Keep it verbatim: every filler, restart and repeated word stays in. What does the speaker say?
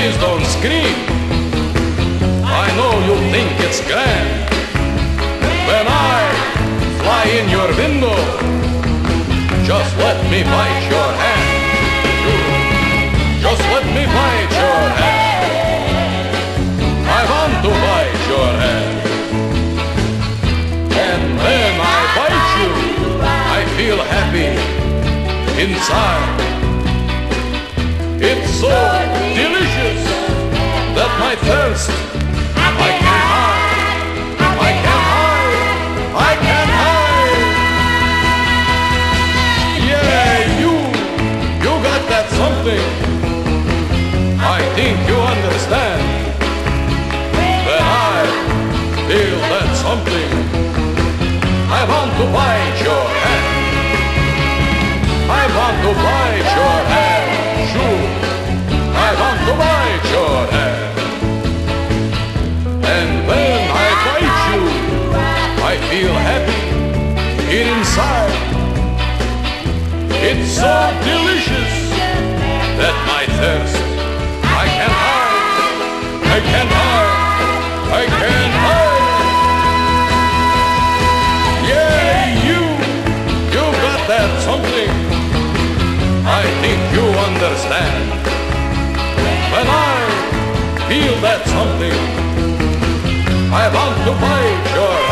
please don't scream. I know you think it's grand when I fly in your window. Just let me bite your hand. Just let me bite your hand. I want to bite your hand. And when I bite you, I feel happy inside. It's so delicious that my thirst I can't hide. I can't hide. I can't hide. Yeah, you, you got that something. I think you understand. When I feel that something, I want to bite your hand. I want to bite your hand. Sure, I want to bite your hand. And when I bite you, I feel happy here inside. It's so delicious that my thirst I can't hide. I can't hide. I can't hide. Yeah, you, you got that something. I think you understand. When I feel that something, I want to bite your